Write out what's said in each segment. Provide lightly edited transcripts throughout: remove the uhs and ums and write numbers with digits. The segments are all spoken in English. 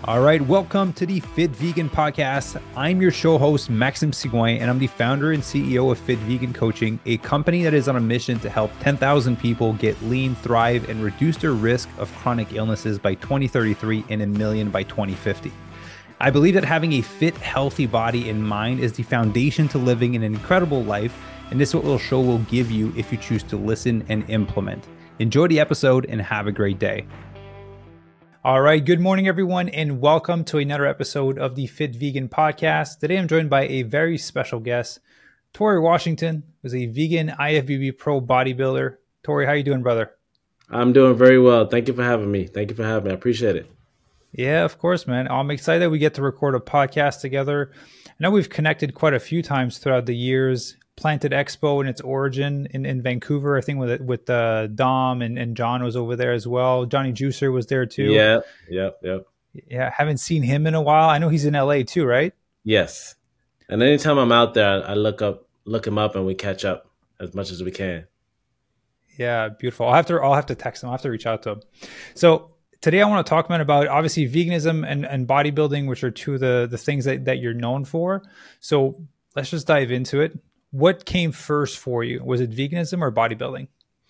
All right, welcome to the Fit Vegan Podcast. I'm your show host, Maxime Sigouin, and I'm the founder and CEO of Fit Vegan Coaching, a company that is on a mission to help 10,000 people get lean, thrive, and reduce their risk of chronic illnesses by 2033 and 1 million by 2050. I believe that having a fit, healthy body and mind is the foundation to living an incredible life, and this is what the show will give you if you choose to listen and implement. Enjoy the episode and have a great day. All right. Good morning, everyone, and welcome to another episode of the Fit Vegan Podcast. Today, I'm joined by a very special guest, Tori Washington, who's a vegan IFBB pro bodybuilder. Tori, how you doing, brother? I'm doing very well. Thank you for having me. I appreciate it. Yeah, of course, man. I'm excited we get to record a podcast together. I know we've connected quite a few times throughout the years. Planted Expo and its origin in Vancouver, I think with Dom and John was over there as well. Johnny Juicer was there too. Yep. Yeah, haven't seen him in a while. I know he's in LA too, right? Yes. And anytime I'm out there, I look him up and we catch up as much as we can. Yeah, beautiful. I'll have to text him. I'll have to reach out to him. So today I want to talk, man, about obviously veganism and bodybuilding, which are two of the things that you're known for. So let's just dive into it. What came first for you? Was it veganism or bodybuilding?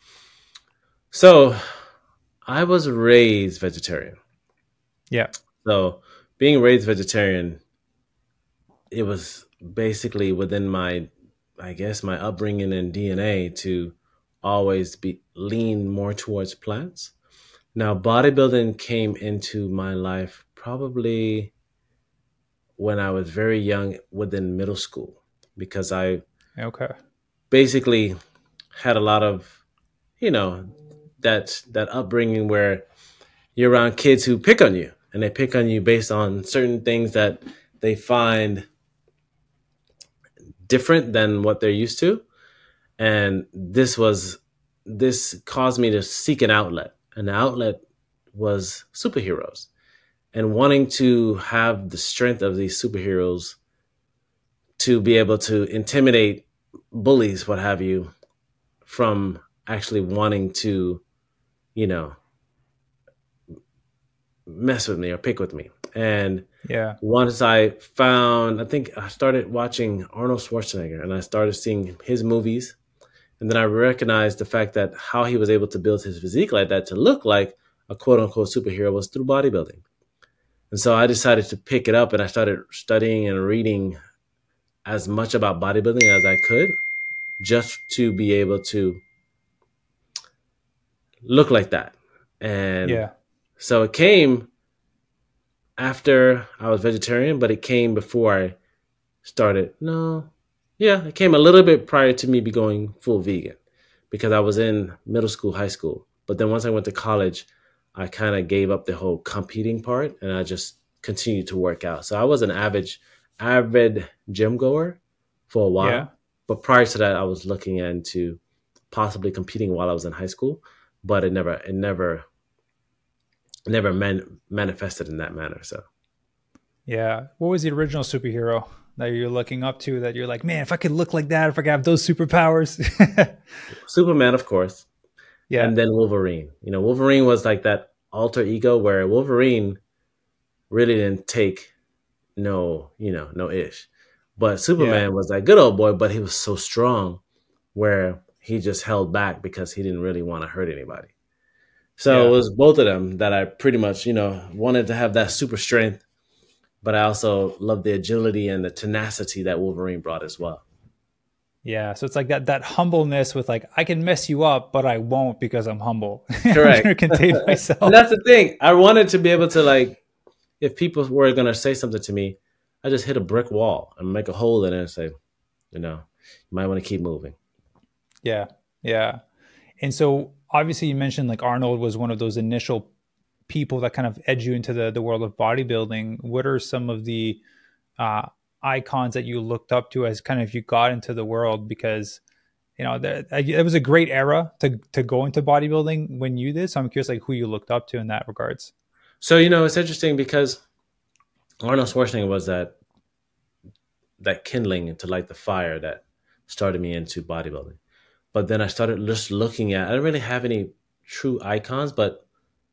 So I was raised vegetarian. Yeah. So being raised vegetarian, it was basically within my upbringing and DNA to always lean more towards plants. Now, bodybuilding came into my life probably when I was very young, within middle school, because I basically had a lot of, that upbringing where you're around kids who pick on you, and they pick on you based on certain things that they find different than what they're used to. And this caused me to seek an outlet. And the outlet was superheroes, and wanting to have the strength of these superheroes to be able to intimidate bullies, what have you, from actually wanting to, mess with me or pick with me. And once I started watching Arnold Schwarzenegger, and I started seeing his movies. And then I recognized the fact that how he was able to build his physique like that to look like a quote unquote superhero was through bodybuilding. And so I decided to pick it up, and I started studying and reading as much about bodybuilding as I could, just to be able to look like that. And so it came after I was vegetarian, but it came before I started. It came a little bit prior to me going full vegan, because I was in middle school, high school. But then once I went to college, I kind of gave up the whole competing part, and I just continued to work out. So I was an avid gym goer for a while. Yeah. But prior to that, I was looking into possibly competing while I was in high school, but it never manifested in that manner. So, yeah. What was the original superhero that you're looking up to, that you're like, man, if I could look like that, if I could have those superpowers? Superman, of course. Yeah. And then Wolverine. Wolverine was like that alter ego where Wolverine really didn't take no ish. But Superman was that good old boy, but he was so strong where he just held back because he didn't really want to hurt anybody. So it was both of them that I pretty much, wanted to have that super strength, but I also loved the agility and the tenacity that Wolverine brought as well. Yeah, so it's like that humbleness with like, I can mess you up, but I won't because I'm humble. Correct. I'm going to contain myself. And that's the thing. I wanted to be able to, like, if people were going to say something to me, I just hit a brick wall and make a hole in it and say, you might want to keep moving. Yeah. And so obviously you mentioned like Arnold was one of those initial people that kind of edged you into the world of bodybuilding. What are some of the icons that you looked up to as kind of you got into the world? Because, it was a great era to go into bodybuilding when you did. So I'm curious like who you looked up to in that regards. So, it's interesting because Arnold Schwarzenegger was that kindling to light the fire that started me into bodybuilding. But then I started just looking at, I didn't really have any true icons, but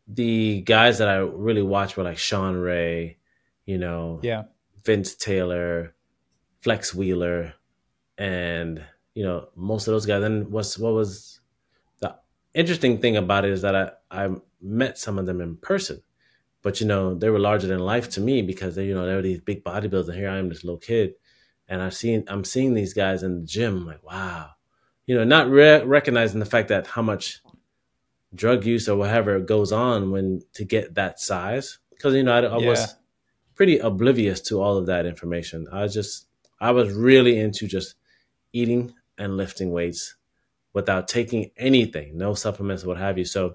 the guys that I really watched were like Sean Ray, you know, Yeah. Vince Taylor, Flex Wheeler, and most of those guys. And what was the interesting thing about it is that I met some of them in person, but they were larger than life to me because they were these big bodybuilders. And here I am, this little kid, and I'm seeing these guys in the gym. I'm like, wow, not recognizing the fact that how much drug use or whatever goes on when to get that size. Because I was pretty oblivious to all of that information. I was really into just eating and lifting weights without taking anything, no supplements, what have you. So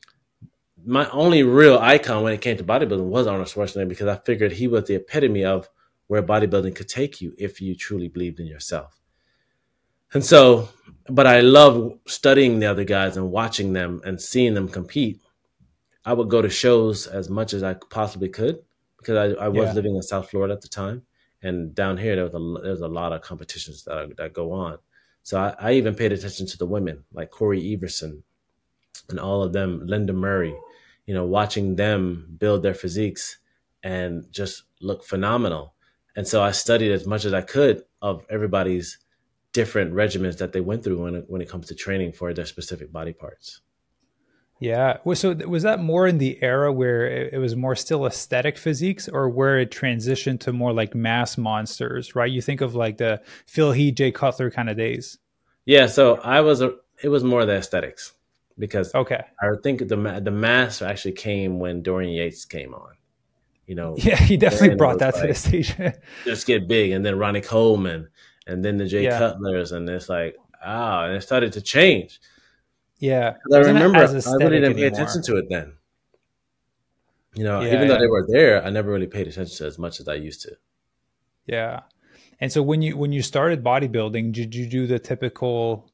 my only real icon when it came to bodybuilding was Arnold Schwarzenegger, because I figured he was the epitome of where bodybuilding could take you if you truly believed in yourself. And so, but I love studying the other guys and watching them and seeing them compete. I would go to shows as much as I possibly could because I was living in South Florida at the time. And down here, there's a lot of competitions that go on. So I even paid attention to the women like Corey Everson and all of them, Linda Murray, watching them build their physiques and just look phenomenal. And so I studied as much as I could of everybody's different regimens that they went through when it comes to training for their specific body parts. Yeah. So was that more in the era where it was more still aesthetic physiques, or where it transitioned to more like mass monsters, right? You think of like the Phil Heath, Jay Cutler kind of days. Yeah. So it was more the aesthetics, because okay, I think the mass actually came when Dorian Yates came on. Yeah, he definitely brought that to the stage. Just get big, and then Ronnie Coleman, and then the Jay Cutlers, and it's like, and it started to change. Yeah. I remember I really didn't pay attention to it then. Even though they were there, I never really paid attention to it as much as I used to. Yeah. And so when you started bodybuilding, did you do the typical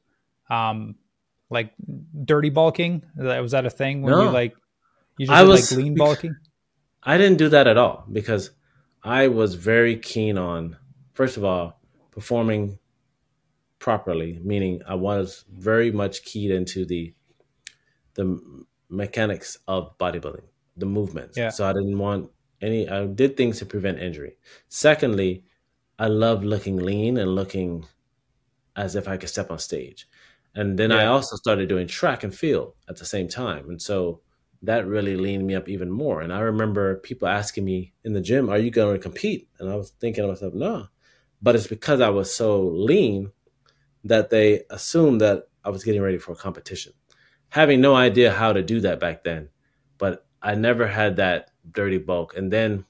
like dirty bulking? Was that a thing when you just like lean bulking? I didn't do that at all, because I was very keen on, first of all, performing properly, meaning I was very much keyed into the mechanics of bodybuilding, the movements. Yeah. So I didn't want I did things to prevent injury. Secondly, I love looking lean and looking as if I could step on stage. And then I also started doing track and field at the same time. And so that really leaned me up even more. And I remember people asking me in the gym, are you going to compete? And I was thinking to myself, no. But it's because I was so lean that they assumed that I was getting ready for a competition, having no idea how to do that back then. But I never had that dirty bulk. And then,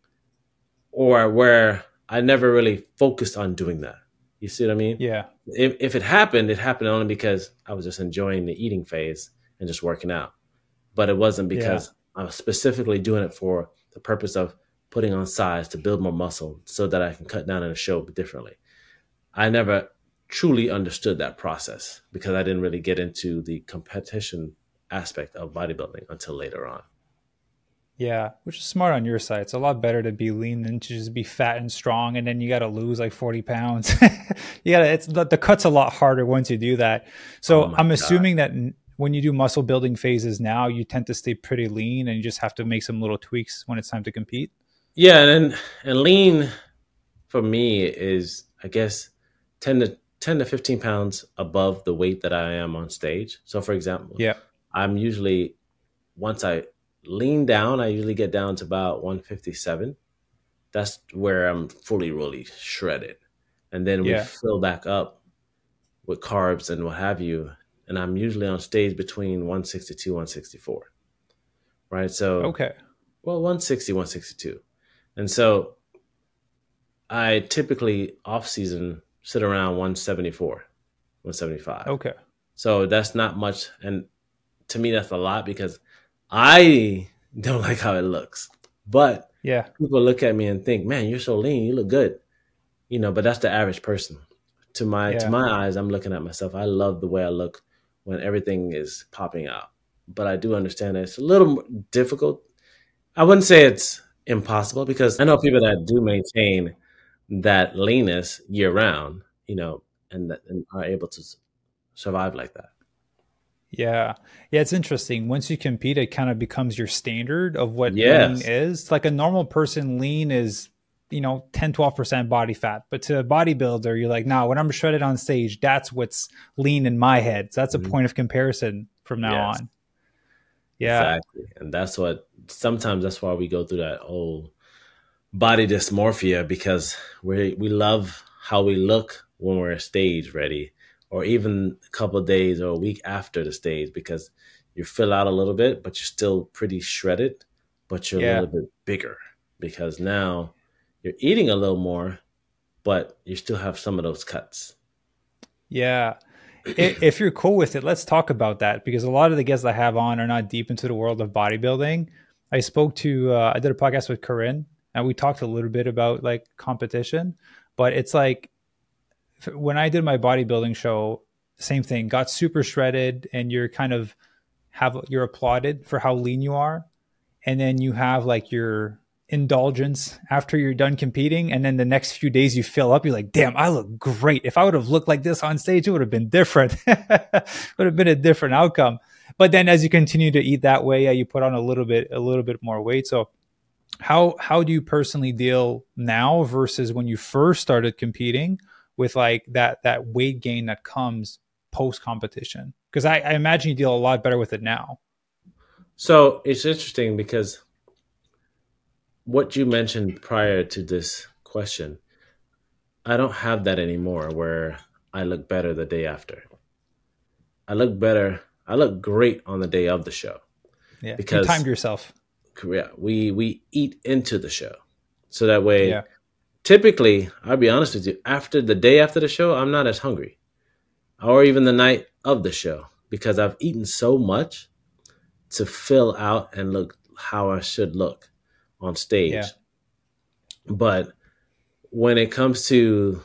or where I never really focused on doing that. You see what I mean? Yeah. If it happened only because I was just enjoying the eating phase and just working out. But it wasn't because I was specifically doing it for the purpose of putting on size to build more muscle so that I can cut down on a show differently. I never truly understood that process because I didn't really get into the competition aspect of bodybuilding until later on. Yeah, which is smart on your side. It's a lot better to be lean than to just be fat and strong, and then you got to lose like 40 pounds. It's the cut's a lot harder once you do that. So I'm assuming that when you do muscle building phases now, you tend to stay pretty lean, and you just have to make some little tweaks when it's time to compete. Yeah, and lean for me is, I guess, 10 to 15 pounds above the weight that I am on stage. So, for example, I'm usually, once I lean down, I usually get down to about 157. That's where I'm fully, really shredded. And then we fill back up with carbs and what have you. And I'm usually on stage between 162, 164. Right? So, 160, 162. And so I typically off season sit around 174, 175. Okay. So that's not much. And to me, that's a lot because I don't like how it looks. But people look at me and think, man, you're so lean, you look good. But that's the average person. To my eyes, I'm looking at myself. I love the way I look when everything is popping out. But I do understand that it's a little difficult. I wouldn't say it's impossible, because I know people that do maintain that leanness year round, and are able to survive like that. Yeah. Yeah, it's interesting. Once you compete, it kind of becomes your standard of what lean Yes. is. Like a normal person, lean is, 10, 12% body fat. But to a bodybuilder, you're like, nah, when I'm shredded on stage, that's what's lean in my head. So that's a Mhm. point of comparison from now Yes, on. Yeah. exactly. And that's what sometimes that's why we go through that whole body dysmorphia, because we love how we look when we're stage ready, or even a couple of days or a week after the stage, because you fill out a little bit, but you're still pretty shredded, but you're a little Yeah. bit bigger because now you're eating a little more, but you still have some of those cuts. Yeah. If you're cool with it, let's talk about that because a lot of the guests I have on are not deep into the world of bodybuilding. I did a podcast with Corinne and we talked a little bit about like competition, but it's like when I did my bodybuilding show, same thing, got super shredded and you're applauded for how lean you are. And then you have like your indulgence after you're done competing. And then the next few days you fill up, you're like, damn, I look great. If I would have looked like this on stage, it would have been different. Would have been a different outcome. But then as you continue to eat that way, yeah, you put on a little bit more weight. So how do you personally deal now versus when you first started competing with like that weight gain that comes post competition? Because I imagine you deal a lot better with it now. So it's interesting because what you mentioned prior to this question, I don't have that anymore where I look better the day after. I look better. I look great on the day of the show Yeah, you timed because yourself. yeah, we eat into the show. So that way, Yeah, typically, I'll be honest with you, after the day after the show, I'm not as hungry. Or even the night of the show, because I've eaten so much to fill out and look how I should look on yeah, stage. But when it comes to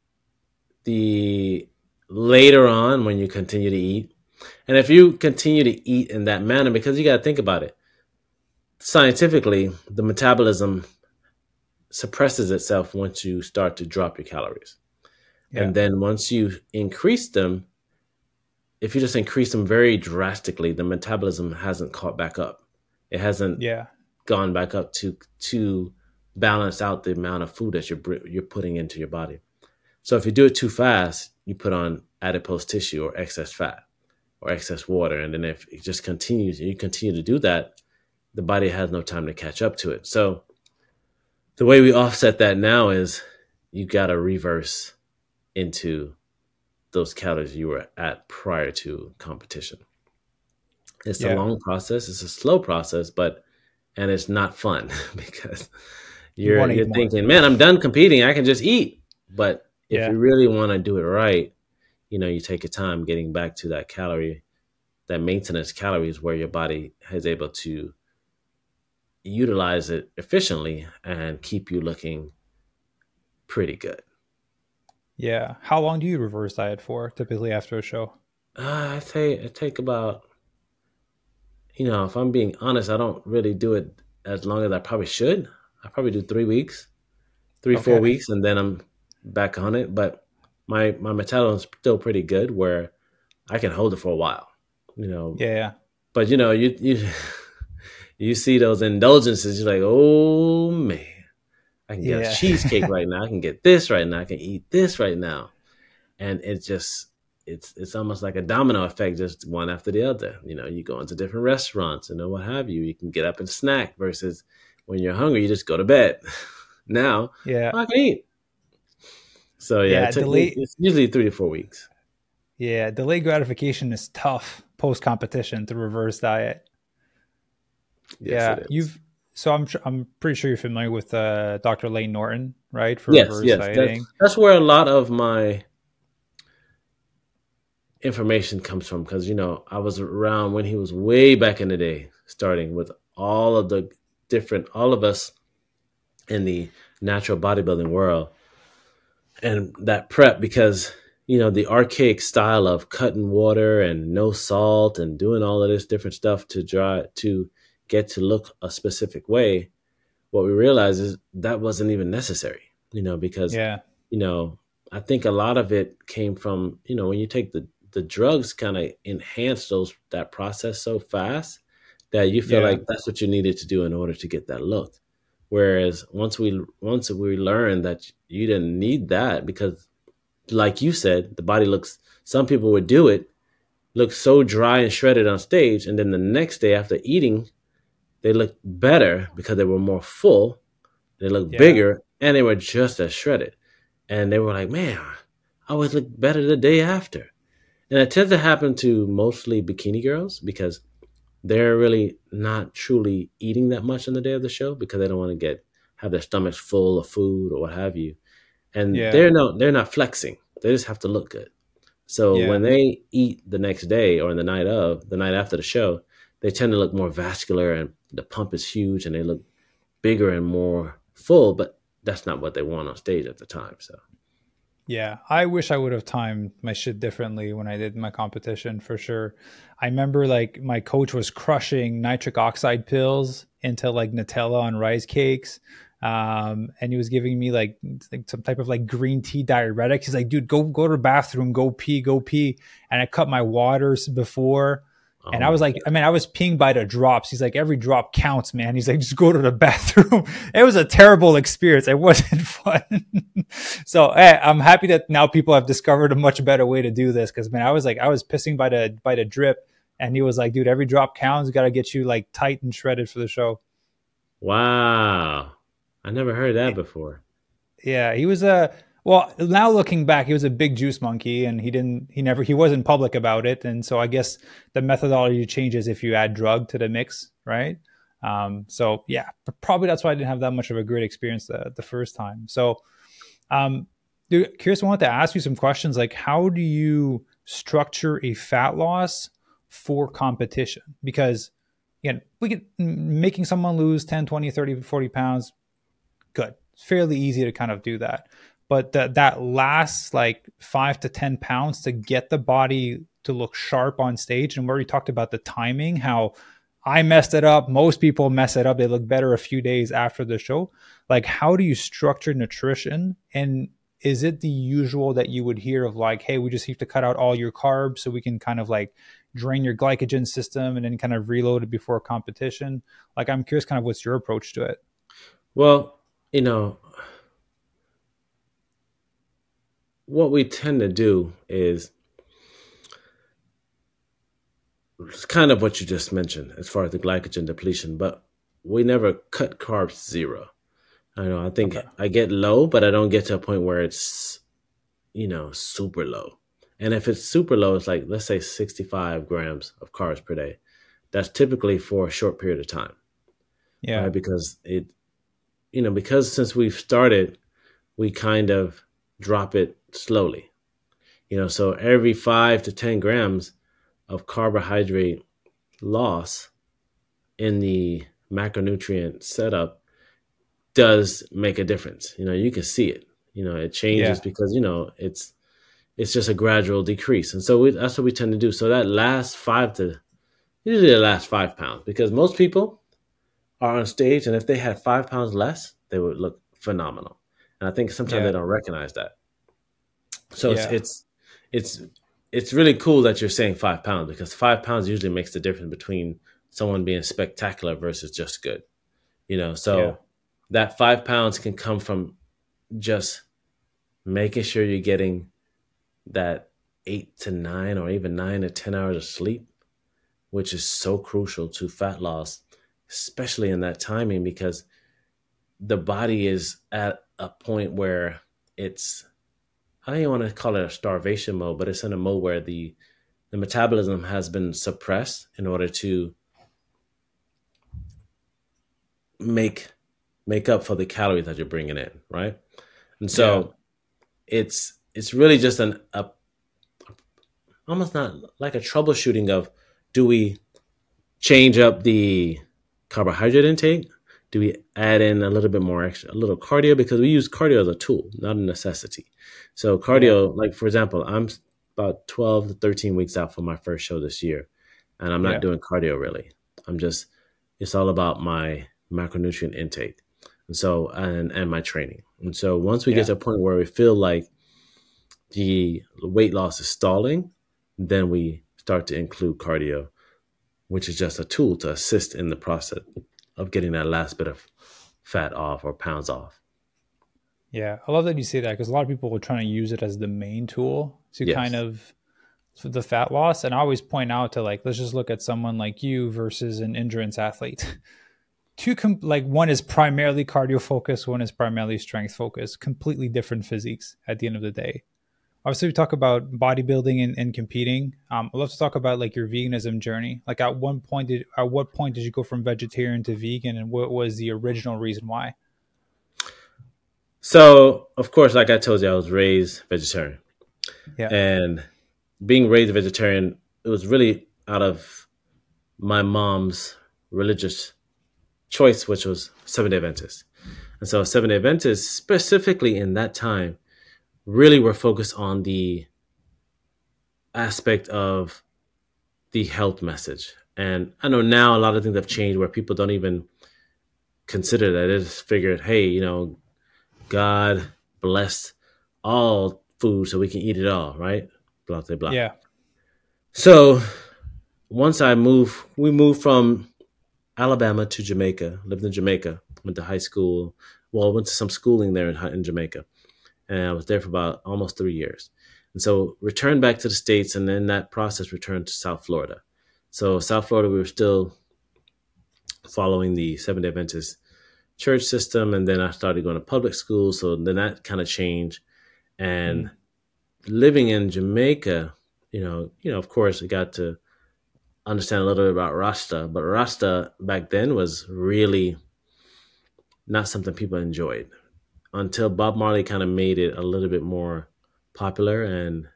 the later on, when you continue to eat, and if you continue to eat in that manner, because you got to think about it, scientifically, the metabolism suppresses itself once you start to drop your calories. yeah, And then once you increase them, if you just increase them very drastically, the metabolism hasn't caught back up. It hasn't yeah, gone back up to balance out the amount of food that you're putting into your body. So if you do it too fast, you put on adipose tissue or excess fat or excess water, and then if it just continues, you continue to do that, the body has no time to catch up to it. So the way we offset that now is you got to reverse into those calories you were at prior to competition. It's a yeah. long process. It's a slow process, but and it's not fun because You want to you're eat more. thinking, man, I'm done competing. I can just eat. But if Yeah, you really want to do it right, you take your time getting back to that maintenance calories where your body is able to utilize it efficiently and keep you looking pretty good. yeah. How long do you reverse diet for typically after a show? I say it take about, if I'm being honest, I don't really do it as long as I probably should. I probably do 3 weeks, three, four Okay. weeks, and then I'm back on it. But my metabolism is still pretty good where I can hold it for a while, you know. Yeah, yeah, But you you see those indulgences, you're like, oh man, I can get a yeah, cheesecake right now. I can get this right now. I can eat this right now, and it's almost like a domino effect, just one after the other. You go into different restaurants and what have you. You can get up and snack versus when you're hungry, you just go to bed. Now yeah, I can eat. So yeah, yeah. it's usually 3 to 4 weeks. Yeah, delayed gratification is tough post competition to reverse diet. Yes, it Yeah, is. I'm pretty sure you're familiar with Dr. Lane Norton, right, for Yes, reverse yes. dieting. That's where a lot of my information comes from, because I was around when he was way back in the day, starting with all of us in the natural bodybuilding world, and that prep, because the archaic style of cutting water and no salt and doing all of this different stuff to get to look a specific way. What we realized is that wasn't even necessary, because Yeah, you know I think a lot of it came from when you take the the drugs kind of enhance that process so fast that you feel Yeah. like that's what you needed to do in order to get that look. Whereas once we learned that you didn't need that, because like you said, the body looks, some people would do it, look so dry and shredded on stage, and then the next day after eating, they look better because they were more full, they look Yeah. bigger, and they were just as shredded. And they were like, man, I always look better the day after. And it tends to happen to mostly bikini girls because they're really not truly eating that much on the day of the show because they don't want to have their stomachs full of food or what have you. And Yeah. they're not flexing. They just have to look good. So Yeah. when they eat the next day or the night after the show, they tend to look more vascular and the pump is huge and they look bigger and more full, but that's not what they want on stage at the time. So Yeah, I wish I would have timed my shit differently when I did my competition for sure. I remember like my coach was crushing nitric oxide pills into like Nutella and rice cakes. And he was giving me like some type of like green tea diuretic. He's like, dude, go to the bathroom, go pee. And I cut my waters before. oh And I was my like, I mean, I was peeing by the drops. He's like, every drop counts, man. He's like, just go to the bathroom. It was a terrible experience. It wasn't fun. So hey, I'm happy that now people have discovered a much better way to do this. Cause man, I was pissing by the drip. And he was like, dude, every drop counts. Got to get you like tight and shredded for the show. wow. I never heard that before. Yeah, he was well, now looking back, he was a big juice monkey and he wasn't public about it. And so I guess the methodology changes if you add drug to the mix, right? So yeah, probably that's why I didn't have that much of a great experience the first time. So, dude, curious, I wanted to ask you some questions like how do you structure a fat loss for competition? Because again, we get making someone lose 10, 20, 30, 40 pounds, good. It's fairly easy to kind of do that. But that last like 5 to 10 pounds to get the body to look sharp on stage. And we already talked about the timing, how I messed it up. Most people mess it up. They look better a few days after the show. Like, how do you structure nutrition? And is it the usual that you would hear of like, hey, we just have to cut out all your carbs so we can kind of like drain your glycogen system and then kind of reload it before competition? Like, I'm curious kind of what's your approach to it? Well, you know, what we tend to do is it's kind of what you just mentioned as far as the glycogen depletion, but we never cut carbs zero. I think Okay. I get low, but I don't get to a point where it's, super low. And if it's super low, it's like, let's say 65 grams of carbs per day. That's typically for a short period of time, Yeah. right? Because because since we've started, we kind of drop it slowly, so every 5 to 10 grams of carbohydrate loss in the macronutrient setup does make a difference. You can see it. It changes Yeah. because it's just a gradual decrease, and so that's what we tend to do. So that usually the last 5 pounds, because most people are on stage, and if they had 5 pounds less, they would look phenomenal. And I think sometimes they Yeah. don't recognize that. So Yeah. it's it's really cool that you're saying 5 pounds, because 5 pounds usually makes the difference between someone being spectacular versus just good. Yeah. So that 5 pounds can come from just making sure you're getting that 8 to 9 or even 9 to 10 hours of sleep, which is so crucial to fat loss, especially in that timing, because the body is at a point where it's, I don't even want to call it a starvation mode, but it's in a mode where the metabolism has been suppressed in order to make up for the calories that you're bringing in, right? And Yeah. so it's really just almost not like a troubleshooting of, do we change up the carbohydrate intake? Do we add in a little bit more extra, a little cardio? Because we use cardio as a tool, not a necessity. So Yeah. cardio, like for example, I'm about 12 to 13 weeks out from my first show this year, and I'm not Yeah. doing cardio really. It's all about my macronutrient intake. And so, and my training. And so once we get Yeah. to a point where we feel like the weight loss is stalling, then we start to include cardio, which is just a tool to assist in the process of getting that last bit of fat off or pounds off. Yeah, I love that you say that, because a lot of people are trying to use it as the main tool to kind of the fat loss. And I always point out to, like, let's just look at someone like you versus an endurance athlete. Like, one is primarily cardio focused, one is primarily strength focused, completely different physiques at the end of the day. Obviously, we talk about bodybuilding and competing. I'd love to talk about, like, your veganism journey. Like, at what point did you go from vegetarian to vegan, and what was the original reason why? So, of course, like I told you, I was raised vegetarian. Yeah. And being raised vegetarian, it was really out of my mom's religious choice, which was Seventh-day Adventist. And so Seventh-day Adventists, specifically in that time, really were focused on the aspect of the health message. And I know now a lot of things have changed where people don't even consider that. They just figured, hey, you know, God blessed all food so we can eat it all, right? Blah, blah, blah. Yeah. So once we moved from Alabama to Jamaica, lived in Jamaica, went to high school. Well, went to some schooling there in Jamaica. And I was there for about almost 3 years. And so returned back to the States, and in that process returned to South Florida. So South Florida, we were still following the Seventh-day Adventist church system. And then I started going to public school. So then that kind of changed. And living in Jamaica, you know, of course, I got to understand a little bit about Rasta, but Rasta back then was really not something people enjoyed until Bob Marley kind of made it a little bit more popular and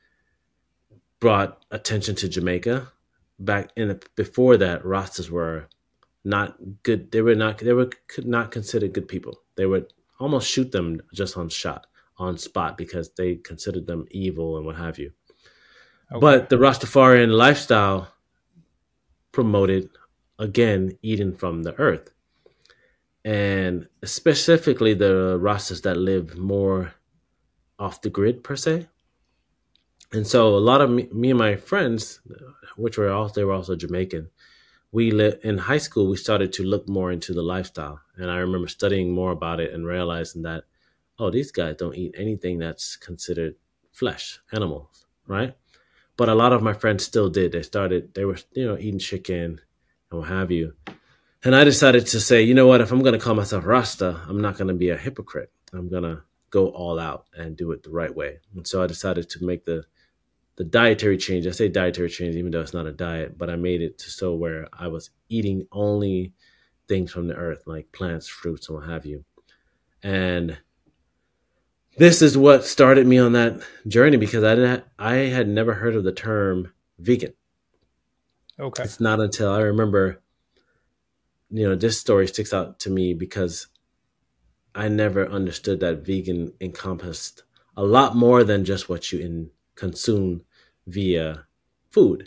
brought attention to Jamaica. Before that, Rastas were not good. They were not considered good people. They would almost shoot them just on spot because they considered them evil and what have you. Okay. But the Rastafarian lifestyle promoted, again, eating from the earth. And specifically the Rastas that live more off the grid, per se. And so a lot of me and my friends, they were also Jamaican, in high school, we started to look more into the lifestyle. And I remember studying more about it and realizing that, oh, these guys don't eat anything that's considered flesh, animals, right? But a lot of my friends still did. They were, eating chicken and what have you. And I decided to say, you know what, if I'm going to call myself Rasta, I'm not going to be a hypocrite. I'm going to go all out and do it the right way. And so I decided to make the dietary change. I say dietary change, even though it's not a diet, but I made it so where I was eating only things from the earth, like plants, fruits, and what have you. And this is what started me on that journey, because I had never heard of the term vegan. Okay. It's not until I remember, this story sticks out to me because I never understood that vegan encompassed a lot more than just what you consume via food.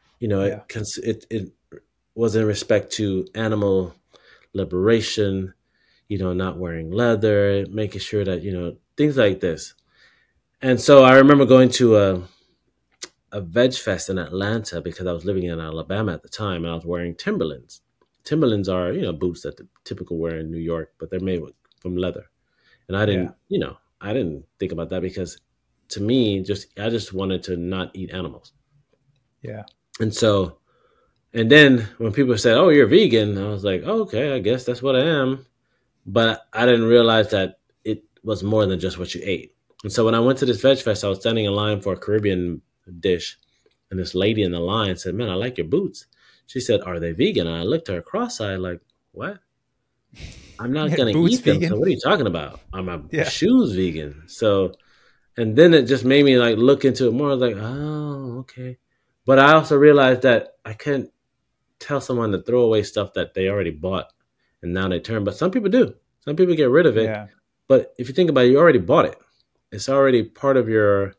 It was in respect to animal liberation, not wearing leather, making sure that, things like this. And so I remember going to a veg fest in Atlanta because I was living in Alabama at the time, and I was wearing Timberlands. Timberlands are, boots that the typical wear in New York, but they're made from leather. And I didn't, I didn't think about that because to me, I just wanted to not eat animals. Yeah. And then when people said, oh, you're vegan, I was like, oh, okay, I guess that's what I am. But I didn't realize that it was more than just what you ate. And so when I went to this veg fest, I was standing in line for a Caribbean dish. And this lady in the line said, man, I like your boots. She said, are they vegan? And I looked at her cross-eyed like, what? I'm not going to eat them. Vegan? So what are you talking about? Are my shoes vegan? So, and then it just made me like look into it more. I was like, oh, okay. But I also realized that I couldn't tell someone to throw away stuff that they already bought and now they turn. But some people do. Some people get rid of it. Yeah. But if you think about it, you already bought it. It's already part of your,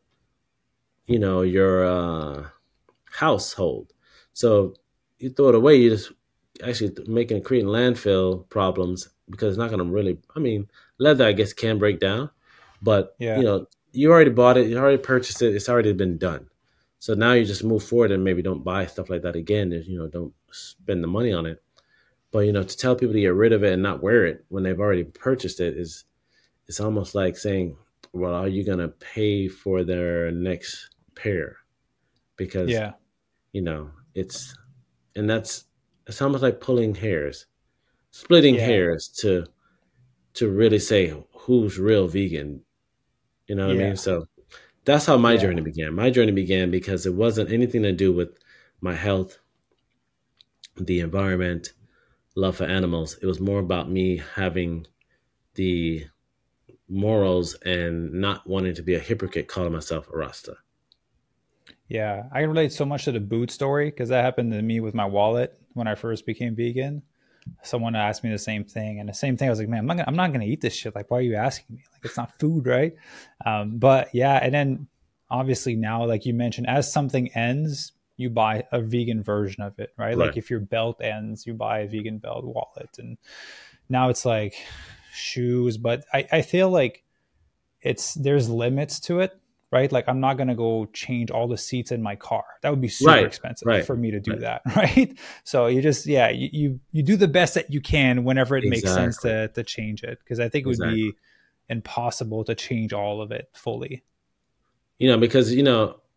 your household. So you throw it away, you just actually creating landfill problems because it's not going to really, leather, I guess, can break down. But, you already bought it. You already purchased it. It's already been done. So now you just move forward and maybe don't buy stuff like that again. Don't spend the money on it. But to tell people to get rid of it and not wear it when they've already purchased it it's almost like saying, well, are you gonna pay for their next pair? Because it's almost like pulling hairs, splitting hairs to really say who's real vegan. You know what I mean? So that's how my journey began. My journey began because it wasn't anything to do with my health, the environment, love for animals. It was more about me having the morals and not wanting to be a hypocrite calling myself a Rasta. Yeah, I can relate so much to the boot story because that happened to me with my wallet when I first became vegan. Someone asked me the same thing, and the same thing. I was like, man, I'm not gonna eat this shit. Like, why are you asking me? Like, it's not food, right? But yeah, and then obviously now, like you mentioned, as something ends, you buy a vegan version of it, right? Like if your belt ends, you buy a vegan belt wallet, and now it's like shoes. But I feel like there's limits to it. Right? Like I'm not going to go change all the seats in my car. That would be super expensive for me to do that. Right. So you just, you do the best that you can whenever it makes sense to change it. Cause I think it would be impossible to change all of it fully. Because, if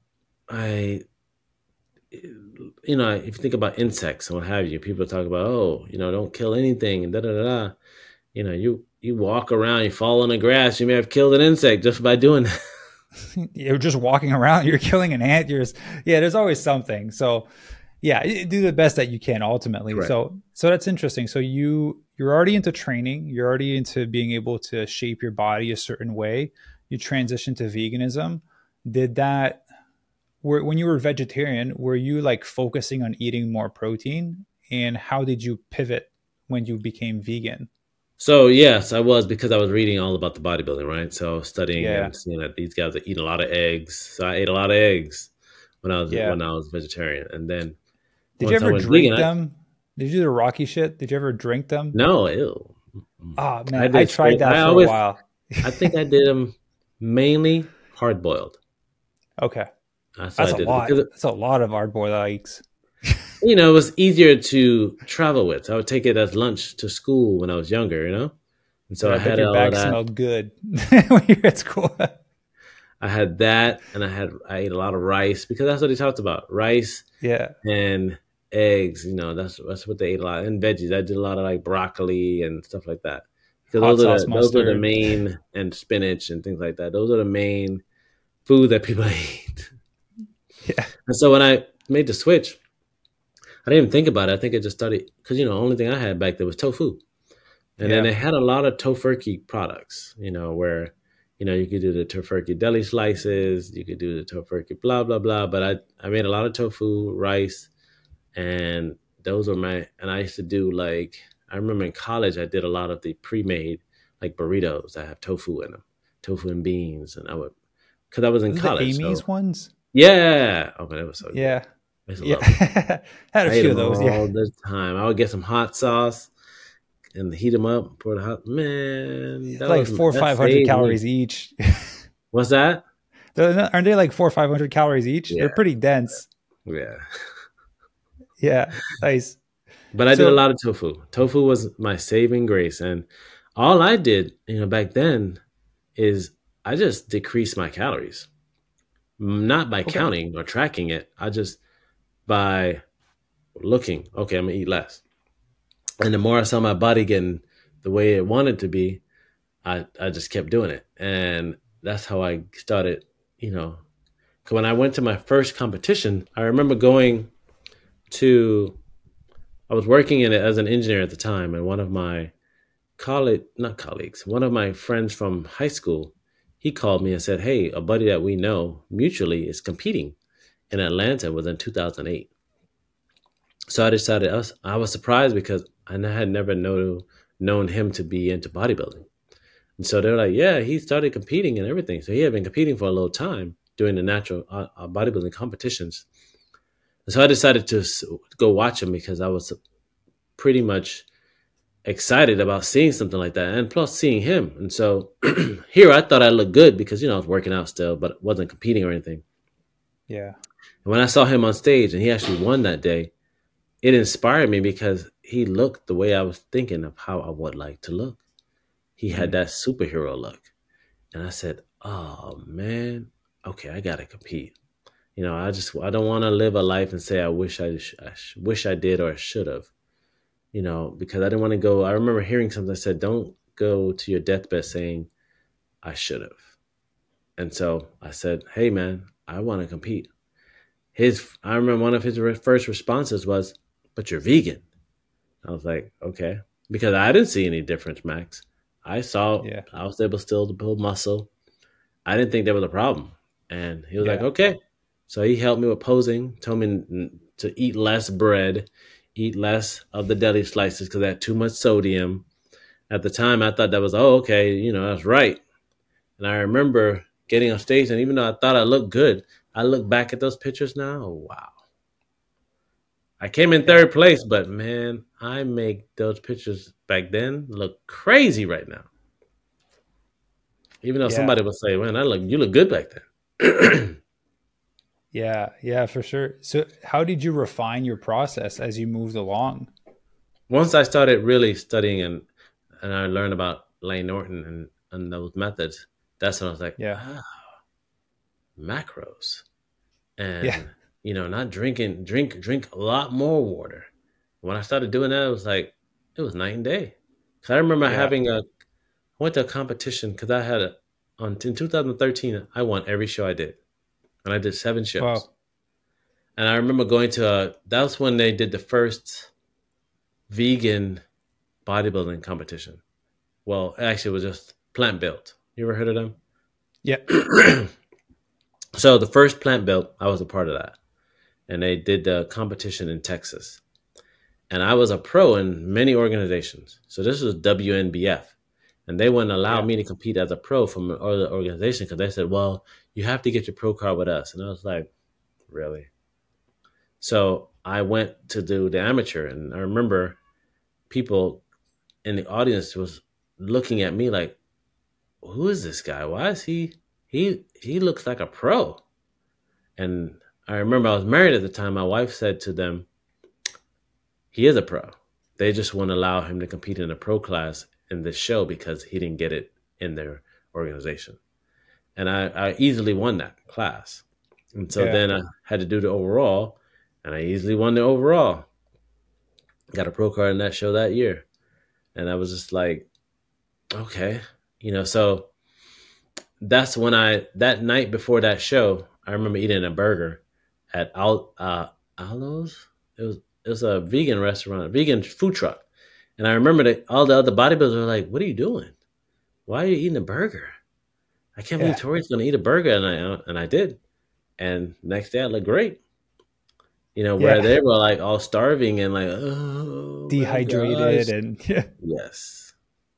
you think about insects and what have you, people talk about, don't kill anything and da-da-da-da. You walk around, you fall on the grass, you may have killed an insect just by doing that. You're just walking around, you're killing an ant. There's always something. So do the best that you can ultimately. Correct. So that's interesting. So you're already into training. You're already into being able to shape your body a certain way. You transitioned to veganism. When you were vegetarian, were you like focusing on eating more protein? And how did you pivot when you became vegan? So yes, I was, because I was reading all about the bodybuilding, right? So studying and seeing that these guys are eating a lot of eggs. So I ate a lot of eggs when I was vegetarian. And then did you ever drink them? Did you do the Rocky shit? Did you ever drink them? No, ew. Oh man, I tried that for a while. I think I did them mainly hard boiled. Okay, that's a lot. That's a lot of hard boiled eggs. It was easier to travel with. I would take it as lunch to school when I was younger, And so I had your bag smelled good when you were at school. I had that, and I ate a lot of rice because that's what they talked about. Rice, and eggs. That's what they ate a lot, and veggies. I did a lot of like broccoli and stuff like that. Because those are the main, and spinach and things like that. Those are the main food that people eat. Yeah. And so when I made the switch, I didn't even think about it. I think I just started because, the only thing I had back there was tofu. And then they had a lot of Tofurky products, where, you could do the Tofurky deli slices, you could do the Tofurky blah, blah, blah. But I made a lot of tofu, rice, and those were and I used to do I remember in college, I did a lot of the pre-made like burritos that have tofu in them, tofu and beans. And because I was in college. The Amy's ones? Yeah. Oh, man, that was so good. Yeah. Had a few of those. All the time. I would get some hot sauce and heat them up. Pour the hot man. That like 400 or 500 calories each. What's that? Aren't they like 400 or 500 calories each? Yeah. They're pretty dense. Yeah. Yeah. Nice. But I did a lot of tofu. Tofu was my saving grace, and all I did, back then, is I just decreased my calories, not by counting or tracking it. I just by looking, okay, I'm gonna eat less. And the more I saw my body getting the way it wanted to be, I just kept doing it. And that's how I started, when I went to my first competition, I remember I was working in it as an engineer at the time. And one of my one of my friends from high school, he called me and said, hey, a buddy that we know mutually is competing in Atlanta within 2008. So I decided, I was surprised because I had never known him to be into bodybuilding. And so they're like, yeah, he started competing and everything. So he had been competing for a little time doing the natural bodybuilding competitions. And so I decided to go watch him because I was pretty much excited about seeing something like that. And plus seeing him. And so here I thought I looked good because, I was working out still, but wasn't competing or anything. Yeah. And when I saw him on stage and he actually won that day, it inspired me because he looked the way I was thinking of how I would like to look. He had that superhero look. And I said, oh man, okay, I got to compete. I don't want to live a life and say, I wish wish I did or I should have, because I didn't want to go. I remember hearing something that said, don't go to your deathbed saying, I should have. And so I said, hey man, I want to compete. I remember one of his first responses was, but you're vegan. I was like, okay, because I didn't see any difference, Max. I was able still to build muscle. I didn't think there was a problem. And he was like, okay. So he helped me with posing, told me to eat less bread, eat less of the deli slices because they had too much sodium. At the time, I thought that was, okay, that's right. And I remember getting on stage, and even though I thought I looked good, I look back at those pictures now. Oh, wow. I came in third place, but man, I make those pictures back then look crazy right now. Even though somebody would say, man, you look good back then. Yeah, for sure. So how did you refine your process as you moved along? Once I started really studying and I learned about Layne Norton and those methods, that's when I was like, macros. And, not drink a lot more water. When I started doing that, it was night and day. Because I remember I went to a competition because I had in 2013, I won every show I did. And I did 7 shows. Wow. And I remember going to that was when they did the first vegan bodybuilding competition. Well, actually, it was just Plant Built. You ever heard of them? Yeah. So the first Plant Built, I was a part of that. And they did the competition in Texas. And I was a pro in many organizations. So this was WNBF. And they wouldn't allow me to compete as a pro from another organization because they said, well, you have to get your pro card with us. And I was like, really? So I went to do the amateur. And I remember people in the audience was looking at me like, who is this guy? Why is he looks like a pro. And I remember I was married at the time. My wife said to them, he is a pro. They just won't allow him to compete in a pro class in this show because he didn't get it in their organization. And I easily won that class. And so then I had to do the overall, and I easily won the overall. Got a pro card in that show that year. And I was just like, okay. So that's when that night before that show, I remember eating a burger at Aldo's. It was a vegan restaurant, a vegan food truck. And I remember that all the other bodybuilders were like, what are you doing? Why are you eating a burger? I can't believe Tori's going to eat a burger. And I did. And next day I looked great. Where they were like all starving and like, oh, dehydrated and yes.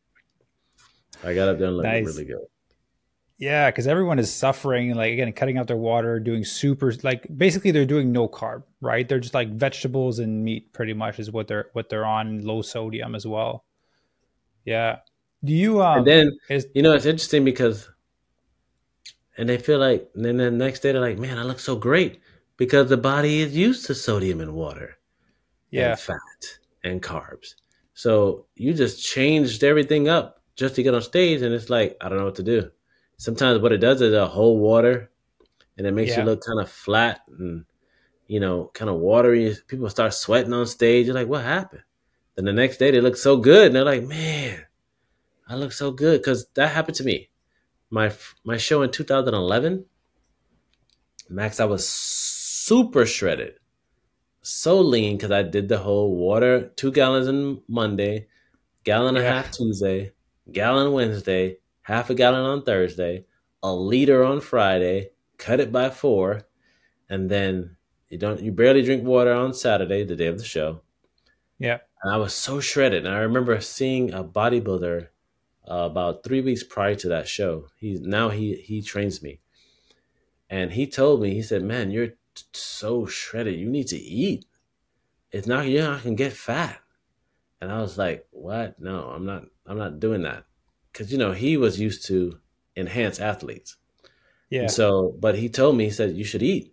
I got up there and looked really good. Yeah, because everyone is suffering, like, again, cutting out their water, doing basically they're doing no carb, right? They're just like vegetables and meat pretty much is what they're on, low sodium as well. Yeah. Do you and then it's interesting because and they feel like, and then the next day they're like, man, I look so great because the body is used to sodium and water and fat and carbs. So you just changed everything up just to get on stage, and it's like, I don't know what to do. Sometimes what it does is it'll hold water and it makes you look kind of flat and, kind of watery. People start sweating on stage. You're like, what happened? Then the next day they look so good. And they're like, man, I look so good. Because that happened to me. My show in 2011, Max, I was super shredded. So lean because I did the whole water, 2 gallons on Monday, gallon and a half Tuesday, gallon Wednesday, half a gallon on Thursday, a liter on Friday, cut it by 4, and then you barely drink water on Saturday, the day of the show. Yeah. And I was so shredded. And I remember seeing a bodybuilder about 3 weeks prior to that show. He trains me. And he told me, he said, man, you're so shredded. You need to eat. You're not going to get fat. And I was like, what? No, I'm not doing that. Because, he was used to enhanced athletes. Yeah. And so, but he told me, he said, you should eat.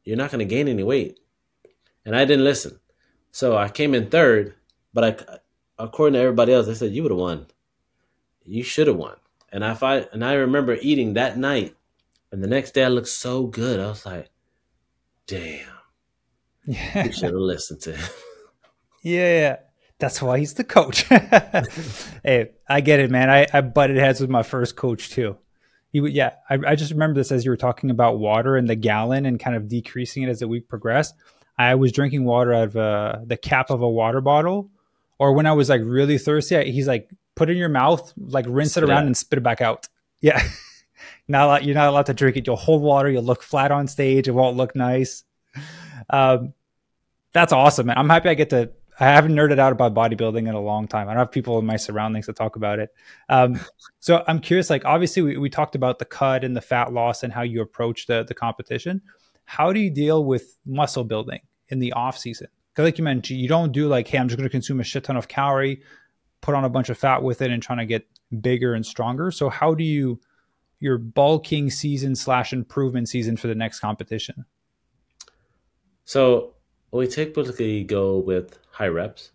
you're not going to gain any weight. And I didn't listen. So I came in third, but according to everybody else, they said, you would have won. You should have won. And I remember eating that night, and the next day I looked so good. I was like, damn, you should have listened to him. Yeah. That's why he's the coach. Hey, I get it, man. I butted heads with my first coach too. I just remember this as you were talking about water and the gallon and kind of decreasing it as the week progressed. I was drinking water out of the cap of a water bottle, or when I was like really thirsty, he's like, put it in your mouth, like rinse it around and spit it back out. Yeah. You're not allowed to drink it. You'll hold water. You'll look flat on stage. It won't look nice. That's awesome, man. I'm happy I haven't nerded out about bodybuilding in a long time. I don't have people in my surroundings to talk about it. So I'm curious, like, obviously we talked about the cut and the fat loss and how you approach the competition. How do you deal with muscle building in the off season? Because like you mentioned, you don't do like, hey, I'm just going to consume a shit ton of calorie, put on a bunch of fat with it and trying to get bigger and stronger. So how do your bulking season / improvement season for the next competition? So we typically go with high reps,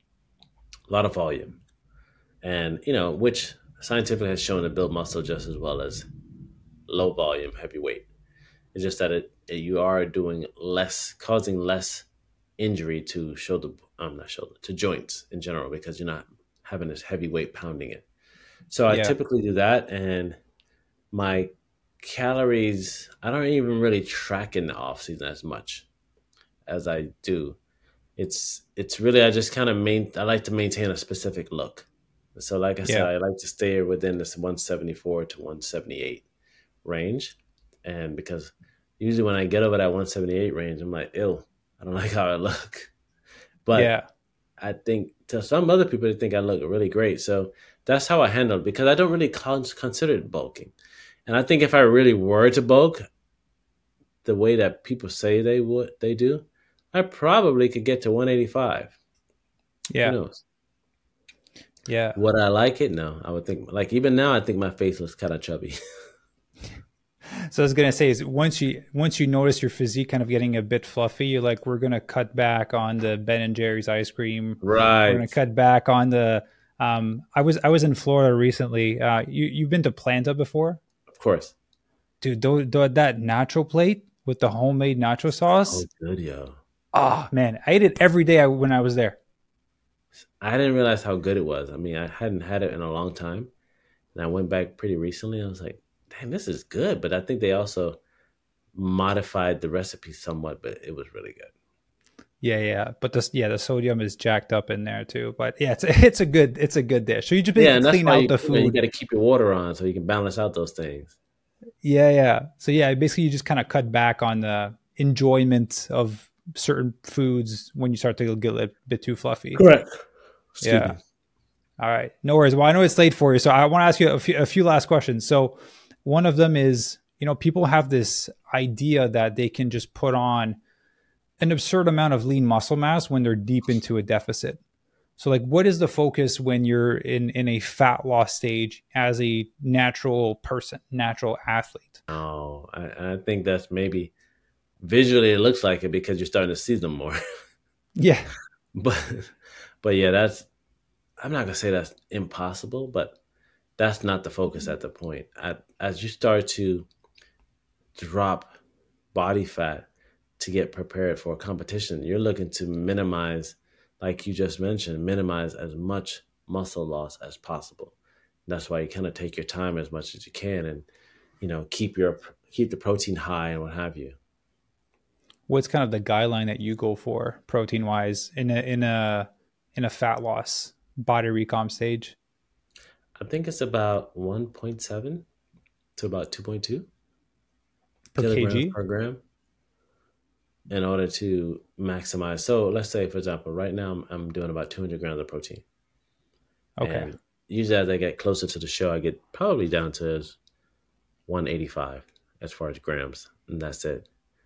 a lot of volume, and which scientifically has shown to build muscle just as well as low volume, heavy weight. It's just that you are doing less, causing less injury to to joints in general, because you're not having this heavy weight pounding it. So I typically do that, and my calories, I don't even really track in the off season as much as I do. It's really, I just kind of I like to maintain a specific look. So like I said, I like to stay within this 174 to 178 range. And because usually when I get over that 178 range, I'm like, ew, I don't like how I look. But I think to some other people, they think I look really great. So that's how I handle it, because I don't really consider it bulking. And I think if I really were to bulk the way that people say they do, I probably could get to 185. Yeah. Who knows? Yeah. Would I like it? No. I would think, like, even now, I think my face looks kind of chubby. So I was gonna say, is once you notice your physique kind of getting a bit fluffy, you're like, we're gonna cut back on the Ben and Jerry's ice cream. Right. We're gonna cut back on the. I was in Florida recently. You've been to Planta before? Of course. Dude, that nacho plate with the homemade nacho sauce. Oh, good, yo. Oh man, I ate it every day when I was there. I didn't realize how good it was. I mean, I hadn't had it in a long time, and I went back pretty recently. I was like, "Damn, this is good." But I think they also modified the recipe somewhat, but it was really good. Yeah. But the sodium is jacked up in there too. But yeah, it's a good dish. So you just clean out the food. You got to keep your water on so you can balance out those things. Yeah. So yeah, basically you just kind of cut back on the enjoyment of certain foods when you start to get a bit too fluffy. Correct. Excuse me. All right. No worries. Well, I know it's late for you, so I want to ask you a few last questions. So one of them is, people have this idea that they can just put on an absurd amount of lean muscle mass when they're deep into a deficit. So like, what is the focus when you're in a fat loss stage as a natural person, natural athlete? Oh, I think that's maybe visually it looks like it because you're starting to see them more. Yeah. But yeah, I'm not gonna say that's impossible, but that's not the focus at the point. As you start to drop body fat to get prepared for a competition, you're looking to minimize, like you just mentioned, minimize as much muscle loss as possible. That's why you kind of take your time as much as you can, and keep the protein high and what have you. What's kind of the guideline that you go for protein wise in a fat loss body recomp stage? I think it's about 1.7 to about 2.2 per kg per gram in order to maximize. So let's say, for example, right now I'm doing about 200 grams of protein. Okay. And usually as I get closer to the show, I get probably down to 185 as far as grams, and that's it.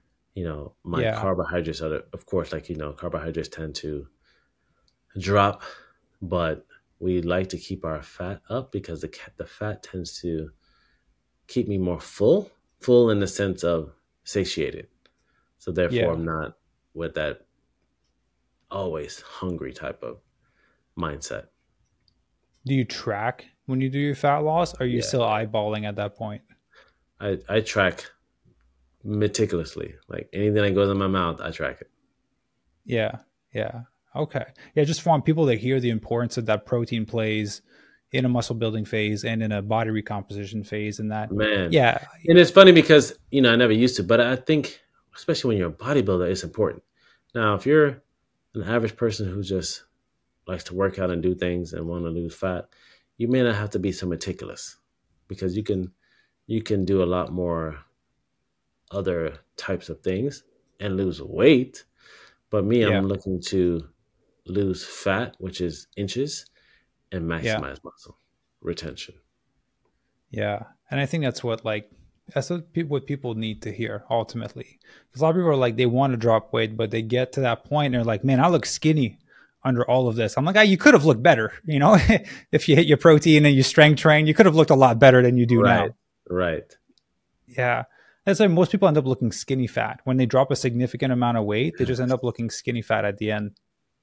My carbohydrates are, of course, carbohydrates tend to drop, but we like to keep our fat up because the fat tends to keep me more full in the sense of satiated. So therefore, Yeah. I'm not with that always hungry type of mindset. Do you track when you do your fat loss? Or are you Yeah, still eyeballing at that point? I track meticulously. Like anything that goes in my mouth, I track it. Yeah. Yeah. Okay. Yeah. Just want people to hear the importance that that protein plays in a muscle building phase and in a body recomposition phase. And that, Man. yeah. And it's funny because, I never used to, but I think, especially when you're a bodybuilder, it's important. Now, if you're an average person who just likes to work out and do things and want to lose fat, you may not have to be so meticulous because you can do a lot more other types of things and lose weight. But me, Yeah. I'm looking to lose fat, which is inches, and Yeah. maximize muscle retention. Yeah. And I think that's what people need to hear ultimately. Because a lot of people are like, they want to drop weight, but they get to that point and they're like, man, I look skinny under all of this. I'm like, you could have looked better, if you hit your protein and you strength train, you could have looked a lot better than you do Right, now. right. Yeah. That's why most people end up looking skinny fat. When they drop a significant amount of weight, they just end up looking skinny fat at the end.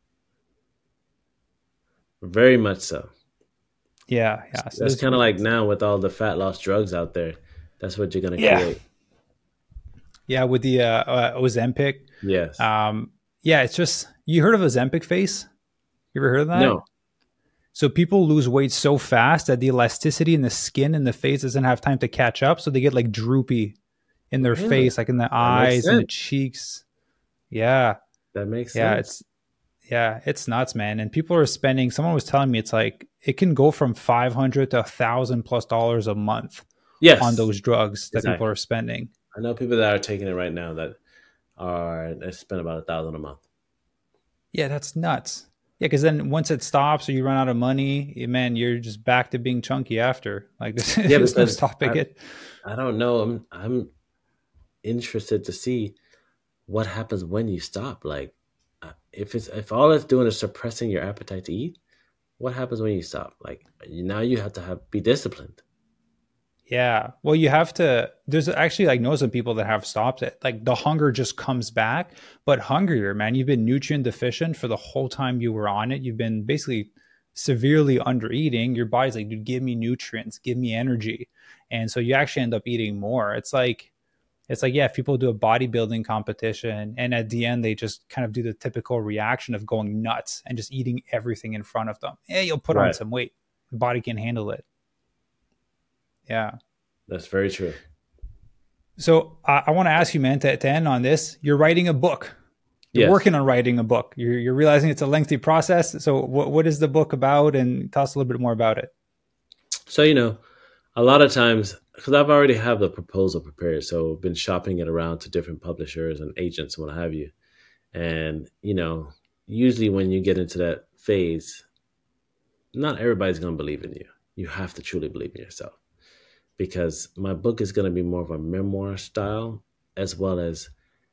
Very much so. Yeah. Yeah. So That's kind of like now with all the fat loss drugs out there. That's what you're going to yeah. create. Yeah. With the Ozempic. Yes. Yeah. It's just, you heard of Ozempic face? You ever heard of that? No. So people lose weight so fast that the elasticity in the skin and the face doesn't have time to catch up. So they get like droopy in their Really? face, like in the That makes eyes and the sense. cheeks. Yeah. That makes Yeah. sense. It's nuts, man. And people are spending, someone was telling me it's like, it can go from 500 to $1,000+ a month on Yes. those drugs that people Exactly. are spending. I know people that are taking it right now that they spend about 1,000 a month. Yeah. That's nuts. Yeah. Cause then once it stops or you run out of money, man, you're just back to being chunky after. Like Yeah, there's no because stopping it. I don't know. I'm interested to see what happens when you stop. Like, if all it's doing is suppressing your appetite to eat, what happens when you stop? Like now you have to be disciplined. Yeah. Well, you have to, there's actually, like, know some people that have stopped it. Like the hunger just comes back, but hungrier, man. You've been nutrient deficient for the whole time you were on it. You've been basically severely under eating. Your body's like, dude, give me nutrients, give me energy. And so you actually end up eating more. It's like, yeah, if people do a bodybuilding competition and at the end they just kind of do the typical reaction of going nuts and just eating everything in front of them. Yeah, you'll put on Right. some weight. The body can handle it. Yeah. That's very true. So I want to ask you, man, to end on this. You're writing a book. You're Yes. working on writing a book. You're realizing it's a lengthy process. So what is the book about? And tell us a little bit more about it. So, a lot of times, because I've already have the proposal prepared, so I've been shopping it around to different publishers and agents and what have you. And, usually when you get into that phase, not everybody's going to believe in you. You have to truly believe in yourself. Because my book is going to be more of a memoir style, as well as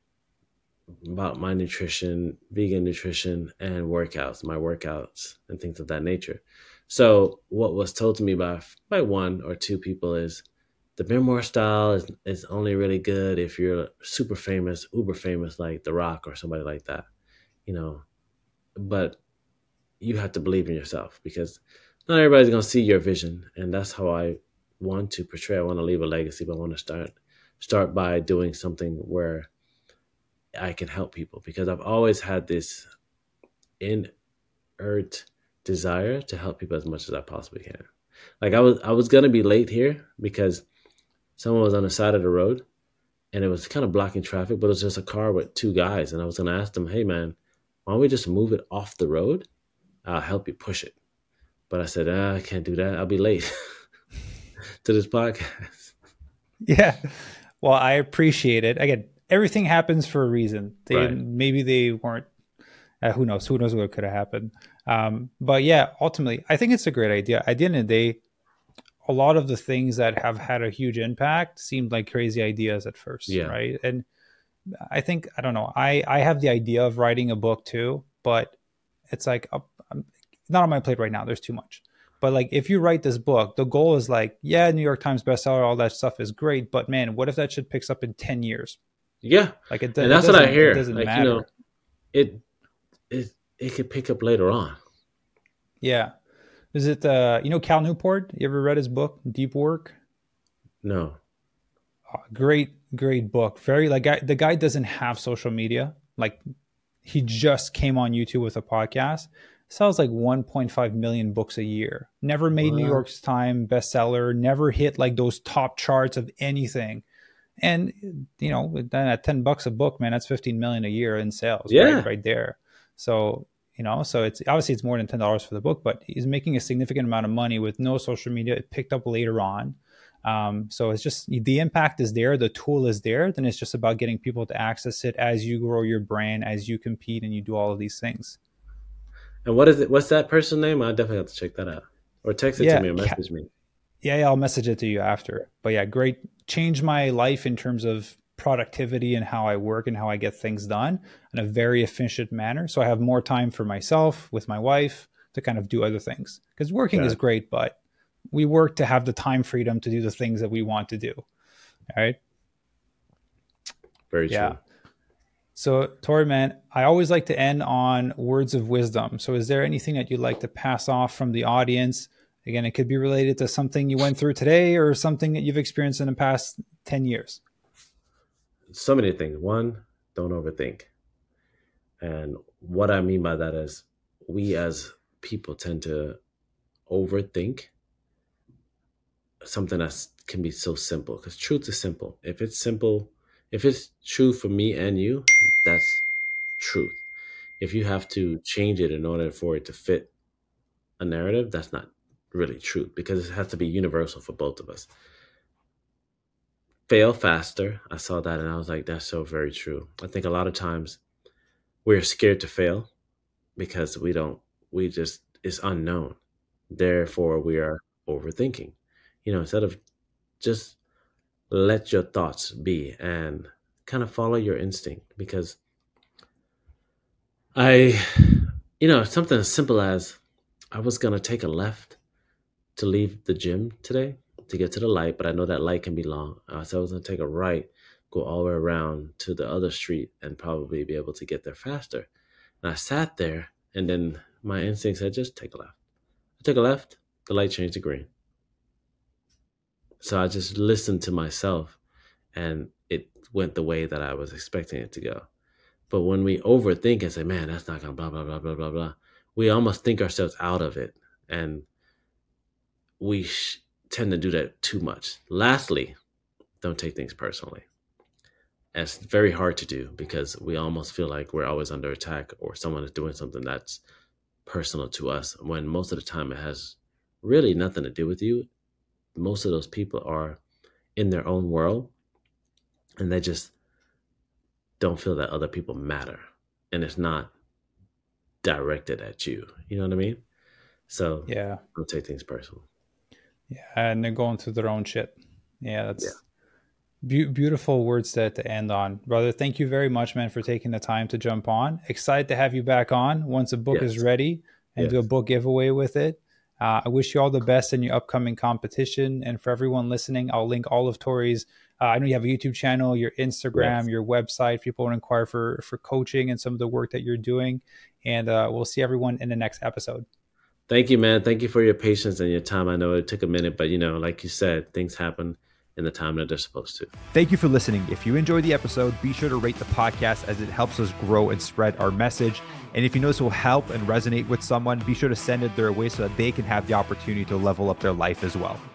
about my nutrition, vegan nutrition, and workouts, my workouts, and things of that nature. So what was told to me by one or two people is the memoir style is only really good if you're super famous, uber famous, like The Rock or somebody like that, but you have to believe in yourself because not everybody's going to see your vision. And that's how I want to portray. I want to leave a legacy, but I want to start by doing something where I can help people because I've always had this inert desire to help people as much as I possibly can. Like I was gonna be late here because someone was on the side of the road and it was kind of blocking traffic, but it was just a car with two guys. And I was gonna ask them, hey man, why don't we just move it off the road? I'll help you push it. But I said, I can't do that. I'll be late to this podcast. Yeah. Well, I appreciate it. Again, everything happens for a reason. Right. Maybe they weren't. Who knows? Who knows what could have happened? But yeah, ultimately, I think it's a great idea. At the end of the day, a lot of the things that have had a huge impact seemed like crazy ideas at first, Yeah. right? And I think, I don't know, I have the idea of writing a book too, but it's like not on my plate right now. There's too much. But like, if you write this book, the goal is like, yeah, New York Times bestseller, all that stuff is great. But man, what if that shit picks up in 10 years? Yeah. Like and that's what I hear. It doesn't like, matter. It could pick up later on. Yeah. Is it, Cal Newport? You ever read his book, Deep Work? No. Great book. Very the guy doesn't have social media. Like, he just came on YouTube with a podcast. Sells like 1.5 million books a year. Never made New York Times bestseller. Never hit like those top charts of anything. And at $10 a book, man, that's 15 million a year in sales. Yeah. Right there. So so it's obviously it's more than $10 for the book, but he's making a significant amount of money with no social media. It picked up later on. So it's just the impact is there, the tool is there. Then it's just about getting people to access it as you grow your brand, as you compete, and you do all of these things. And what is it? What's that person's name? I definitely have to check that out, or text it to me or message me. Yeah, I'll message it to you after. But yeah, great. Changed my life in terms of productivity and how I work and how I get things done in a very efficient manner. So I have more time for myself, with my wife, to kind of do other things. Because working is great, but we work to have the time freedom to do the things that we want to do. All right. Very true. So, Tori, man, I always like to end on words of wisdom. So is there anything that you'd like to pass off from the audience? Again, it could be related to something you went through today or something that you've experienced in the past 10 years. So many things. One, don't overthink. And what I mean by that is we as people tend to overthink something that can be so simple, because truth is simple. If it's simple, if it's true for me and you, that's truth. If you have to change it in order for it to fit a narrative, that's not really truth, because it has to be universal for both of us. Fail faster. I saw that and I was like, that's so very true. I think a lot of times we're scared to fail because it's unknown. Therefore, we are overthinking. Instead of just let your thoughts be and kind of follow your instinct, because something as simple as I was going to take a left to leave the gym today to get to the light, but I know that light can be long. So I was going to take a right, go all the way around to the other street and probably be able to get there faster. And I sat there, and then my instinct said, just take a left. I took a left, the light changed to green. So I just listened to myself, and it went the way that I was expecting it to go. But when we overthink and say, man, that's not going to blah, blah, blah, blah, blah, blah, we almost think ourselves out of it. And we tend to do that too much. Lastly, don't take things personally. And it's very hard to do because we almost feel like we're always under attack or someone is doing something that's personal to us, when most of the time it has really nothing to do with you. Most of those people are in their own world and they just don't feel that other people matter. And it's not directed at you. You know what I mean? So yeah, don't take things personal. Yeah, and they're going through their own shit. Yeah, that's beautiful words to end on. Brother, thank you very much, man, for taking the time to jump on. Excited to have you back on once a book is ready and do a book giveaway with it. I wish you all the best in your upcoming competition. And for everyone listening, I'll link all of Tori's. I know you have a YouTube channel, your Instagram, your website. If people want to inquire for coaching and some of the work that you're doing. And we'll see everyone in the next episode. Thank you, man. Thank you for your patience and your time. I know it took a minute, but like you said, things happen in the time that they're supposed to. Thank you for listening. If you enjoyed the episode, be sure to rate the podcast, as it helps us grow and spread our message. And if you know this will help and resonate with someone, be sure to send it their way so that they can have the opportunity to level up their life as well.